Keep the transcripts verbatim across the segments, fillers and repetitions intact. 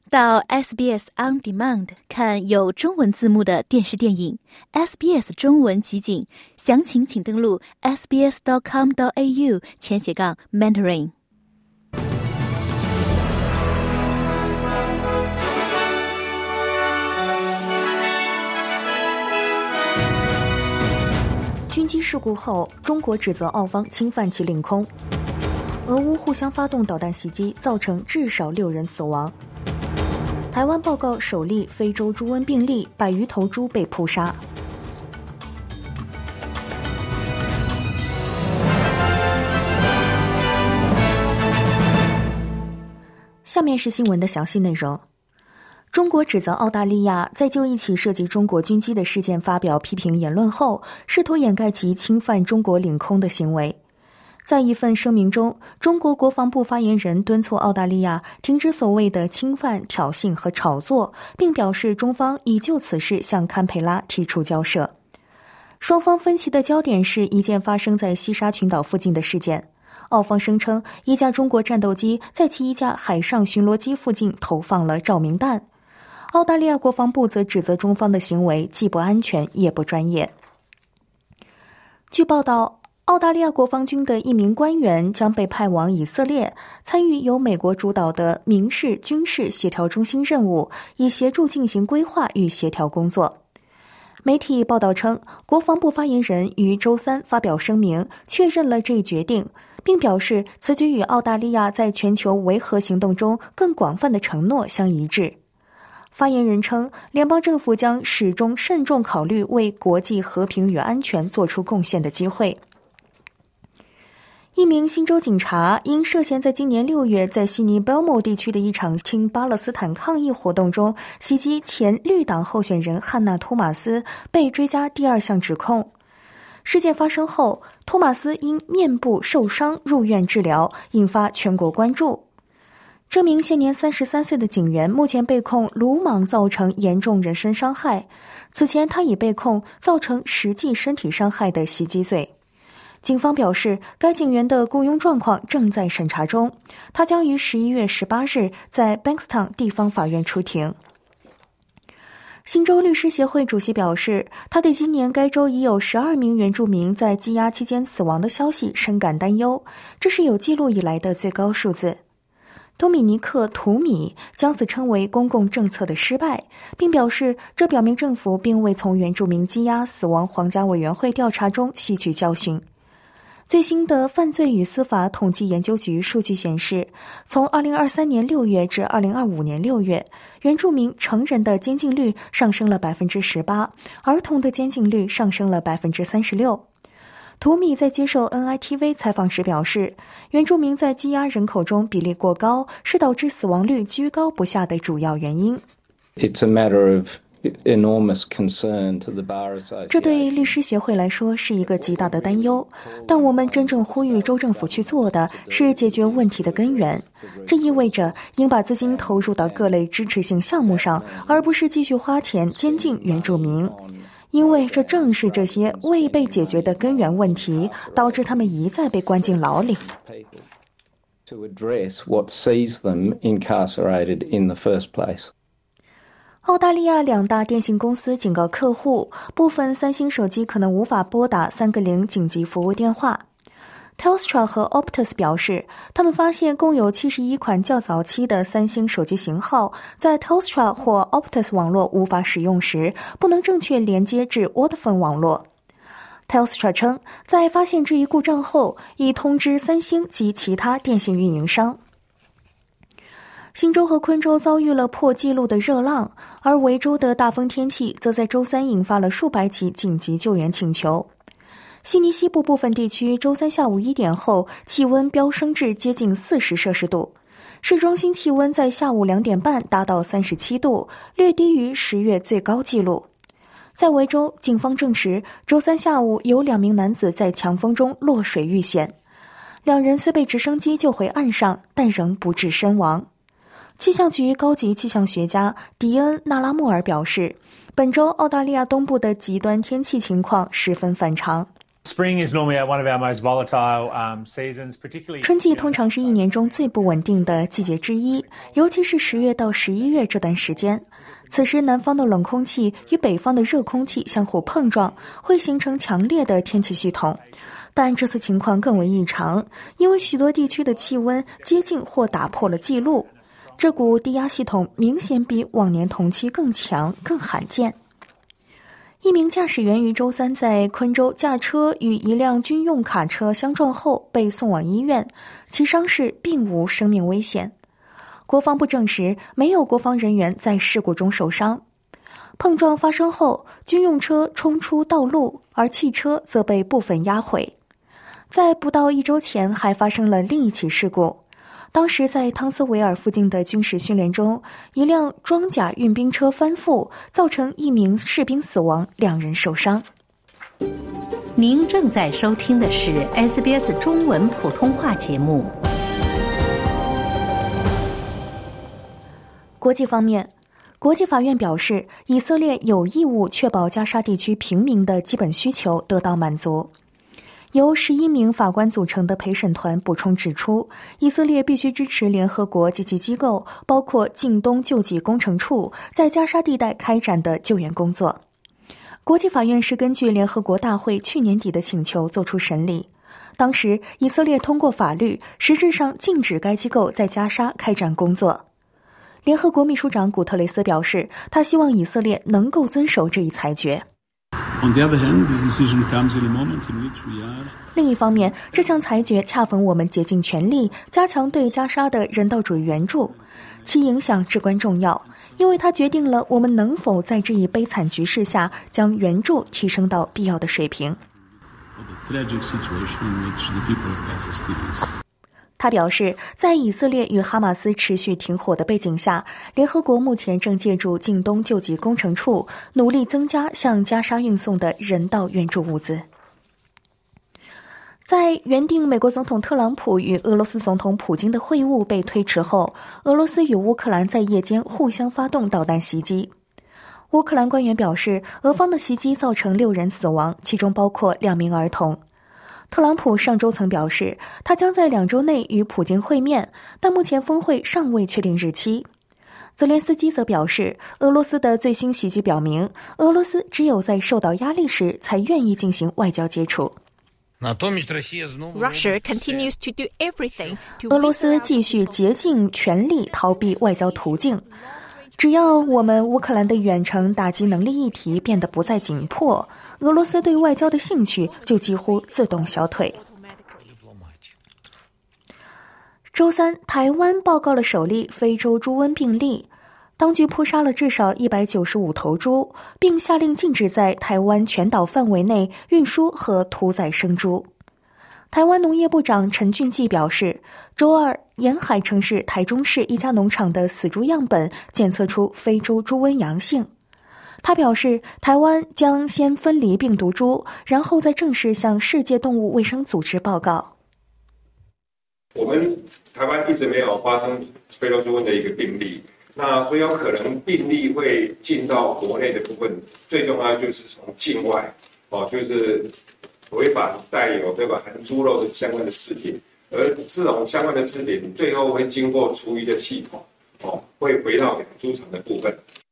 到 S B S On Demand 看有中文字幕的电视电影 S B S 中文集锦，详情请登录 s b s dot com dot a u 前斜杠 mentoring。 军机事故后，中国指责澳方侵犯其领空。俄乌互相发动导弹袭击，造成至少六人死亡。台湾报告首例非洲猪瘟病例，百余头猪被扑杀。下面是新闻的详细内容。中国指责澳大利亚在就一起涉及中国军机的事件发表批评言论后，试图掩盖其侵犯中国领空的行为。在一份声明中，中国国防部发言人敦促澳大利亚停止所谓的侵犯、挑衅和炒作，并表示中方已就此事向堪培拉提出交涉。双方分歧的焦点是一件发生在西沙群岛附近的事件。澳方声称一架中国战斗机在其一架海上巡逻机附近投放了照明弹。澳大利亚国防部则指责中方的行为既不安全也不专业。据报道，澳大利亚国防军的一名官员将被派往以色列，参与由美国主导的民事军事协调中心任务，以协助进行规划与协调工作。媒体报道称，国防部发言人于周三发表声明，确认了这一决定，并表示此举与澳大利亚在全球维和行动中更广泛的承诺相一致。发言人称，联邦政府将始终慎重考虑为国际和平与安全做出贡献的机会。一名新州警察因涉嫌在今年六月在悉尼 Belmore 地区的一场亲巴勒斯坦抗议活动中袭击前绿党候选人汉娜·托马斯，被追加第二项指控。事件发生后，托马斯因面部受伤入院治疗，引发全国关注。这名现年三十三岁的警员目前被控鲁莽造成严重人身伤害，此前他已被控造成实际身体伤害的袭击罪。警方表示，该警员的雇佣状况正在审查中，他将于十一月十八日在 Bankstown 地方法院出庭。新州律师协会主席表示，他对今年该州已有十二名原住民在羁押期间死亡的消息深感担忧，这是有记录以来的最高数字。多米尼克·图米将此称为公共政策的失败，并表示这表明政府并未从原住民羁押死亡皇家委员会调查中吸取教训。最新的犯罪与司法统计研究局数据显示，从二零二三年六月至二零二五年六月，原住民成人的监禁率上升了 百分之十八， 儿童的监禁率上升了 百分之三十六。图米在接受 N I T V 采访时表示，原住民在羁押人口中比例过高，是导致死亡率居高不下的主要原因。 It's a matter of enormous concern to the Bar Association. 这对律师协会来说是一个极大的担忧，但我们真正呼吁州政府去做的是解决问题的根源。这意味着应把资金投入到各类支持性项目上，而不是继续花钱监禁原住民。因为这正是这些未被解决的根源问题，导致他们一再被关进牢里。澳大利亚两大电信公司警告客户，部分三星手机可能无法拨打三个零紧急服务电话。Telstra 和 Optus 表示，他们发现共有七十一款较早期的三星手机型号在 Telstra 或 Optus 网络无法使用时，不能正确连接至 Vodafone 网络。Telstra 称，在发现这一故障后，已通知三星及其他电信运营商。新州和昆州遭遇了破纪录的热浪，而维州的大风天气则在周三引发了数百起紧急救援请求。悉尼西部部分地区周三下午一点后，气温飙升至接近四十摄氏度。市中心气温在下午两点半达到三十七度，略低于十月最高纪录。在维州，警方证实，周三下午有两名男子在强风中落水遇险，两人虽被直升机救回岸上，但仍不治身亡。气象局高级气象学家迪恩·纳拉莫尔表示，本周澳大利亚东部的极端天气情况十分反常。 春季通常是一年中最不稳定的季节之一，尤其是十月到十一月这段时间。此时南方的冷空气与北方的热空气相互碰撞，会形成强烈的天气系统。但这次情况更为异常，因为许多地区的气温接近或打破了记录。这股低压系统明显比往年同期更强、更罕见。一名驾驶员于周三在昆州驾车与一辆军用卡车相撞后被送往医院，其伤势并无生命危险。国防部证实，没有国防人员在事故中受伤。碰撞发生后，军用车冲出道路，而汽车则被部分压毁。在不到一周前，还发生了另一起事故。当时在汤斯维尔附近的军事训练中，一辆装甲运兵车翻覆，造成一名士兵死亡，两人受伤。 您正在收听的是 S B S 中文普通话节目。 国际方面，国际法院表示，以色列有义务确保加沙地区平民的基本需求得到满足。由十一名法官组成的陪审团补充指出，以色列必须支持联合国及其机构，包括近东救济工程处，在加沙地带开展的救援工作。国际法院是根据联合国大会去年底的请求作出审理。当时，以色列通过法律，实质上禁止该机构在加沙开展工作。联合国秘书长古特雷斯表示，他希望以色列能够遵守这一裁决。另一方面，这项裁决恰逢我们竭尽全力加强对加沙的人道主义援助，其影响至关重要，因为它决定了我们能否在这一悲惨局势下将援助提升到必要的水平。他表示，在以色列与哈马斯持续停火的背景下，联合国目前正借助近东救济工程处，努力增加向加沙运送的人道援助物资。在原定美国总统特朗普与俄罗斯总统普京的会晤被推迟后，俄罗斯与乌克兰在夜间互相发动导弹袭击。乌克兰官员表示，俄方的袭击造成六人死亡，其中包括两名儿童。特朗普上周曾表示，他将在两周内与普京会面，但目前峰会尚未确定日期。泽连斯基则表示，俄罗斯的最新袭击表明，俄罗斯只有在受到压力时才愿意进行外交接触。 Russia continues to do everything to 俄罗斯继续竭尽全力逃避外交途径。只要我们乌克兰的远程打击能力议题变得不再紧迫，俄罗斯对外交的兴趣就几乎自动消退。周三，台湾报告了首例非洲猪瘟病例，当局扑杀了至少一百九十五头猪，并下令禁止在台湾全岛范围内运输和屠宰生猪。台湾农业部长陈俊记表示，周二沿海城市台中市一家农场的死猪样本检测出非洲猪瘟阳性。他表示，台湾将先分离病毒株，然后再正式向世界动物卫生组织报告。 我们台湾一直没有发生非洲猪瘟的一个病例，那所以有可能病例会进到国内的部分，最重要就是从境外哦，就是违法带有对吧含猪肉的相关的制品，而这种相关的制品最后会经过厨余的系统哦，会回到养猪场的部分。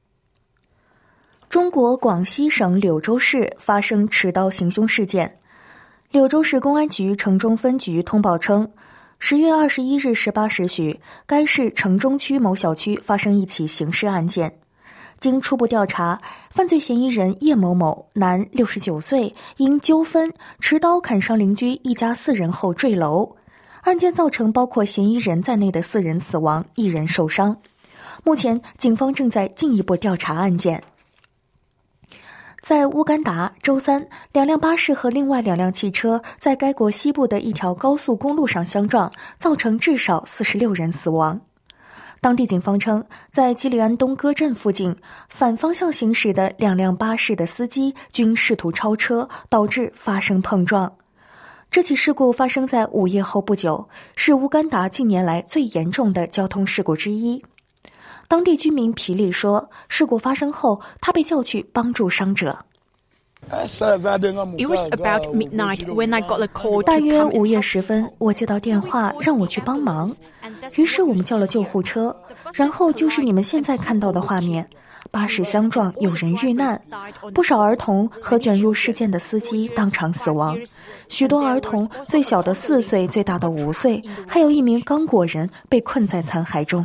中国广西省柳州市发生持刀行凶事件，柳州市公安局城中分局通报称，十月二十一日十八时许，该市城中区某小区发生一起刑事案件。经初步调查，犯罪嫌疑人叶某某，男，六十九岁，因纠纷持刀砍伤邻居一家四人后坠楼。案件造成包括嫌疑人在内的四人死亡，一人受伤。目前，警方正在进一步调查案件。在乌干达，周三，两辆巴士和另外两辆汽车在该国西部的一条高速公路上相撞，造成至少四十六人死亡。当地警方称，在基里安东哥镇附近，反方向行驶的两辆巴士的司机均试图超车，导致发生碰撞。这起事故发生在午夜后不久，是乌干达近年来最严重的交通事故之一。当地居民皮利说，事故发生后，他被叫去帮助伤者。 It was about midnight when I got a call 大 to 约 come 午 and 夜 help 时分，我接到电话让我去帮忙，于是我们叫了救护车，然后就是你们现在看到的画面，巴士相撞，有人遇难，不少儿童和卷入事件的司机当场死亡，许多儿童，最小的四岁，最大的五岁，还有一名刚果人被困在残骸中。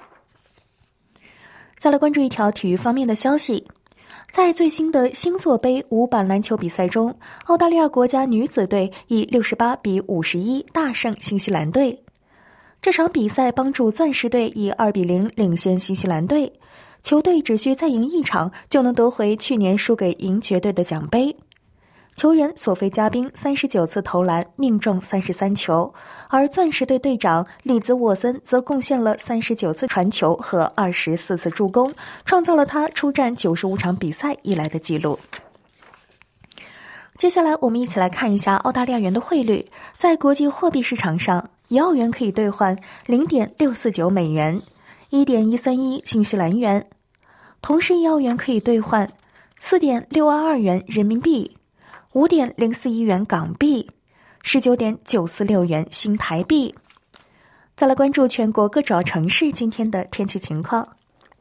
再来关注一条体育方面的消息，在最新的星座杯五板篮球比赛中，澳大利亚国家女子队以六十八比五十一大胜新西兰队。这场比赛帮助钻石队以二比零领先新西兰队，球队只需再赢一场就能夺回去年输给银爵队的奖杯。球员索菲加宾三十九次投篮，命中三十三球，而钻石队队长里兹沃森则贡献了三十九次传球和二十四次助攻，创造了他出战九十五场比赛以来的纪录。接下来我们一起来看一下澳大利亚元的汇率，在国际货币市场上，一澳元可以兑换 零点六四九美元， 一点一三一新西兰元，同时一澳元可以兑换 四点六二二元人民币，五点零四一元港币， 十九点九四六元新台币。再来关注全国各主要城市今天的天气情况。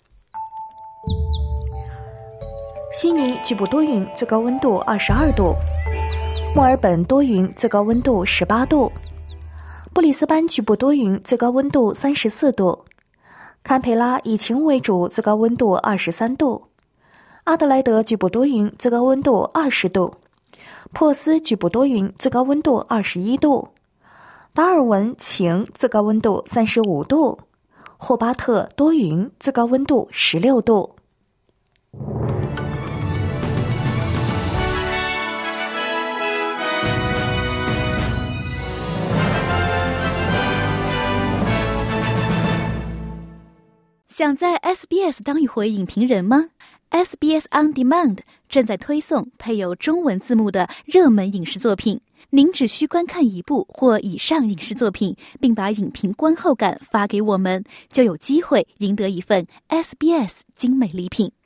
悉尼局部多云，最高温度二十二度；墨尔本多云，最高温度十八度；布里斯班局部多云，最高温度三十四度；堪培拉以晴为主，最高温度二十三度；阿德莱德局部多云，最高温度二十度；珀斯局部多云，最高温度二十一度；达尔文晴，最高温度三十五度；霍巴特多云，最高温度十六度。 想在 S B S 当一回影评人吗？ S B S On Demand 正在推送配有中文字幕的热门影视作品，您只需观看一部或以上影视作品，并把影评观后感发给我们，就有机会赢得一份 S B S 精美礼品。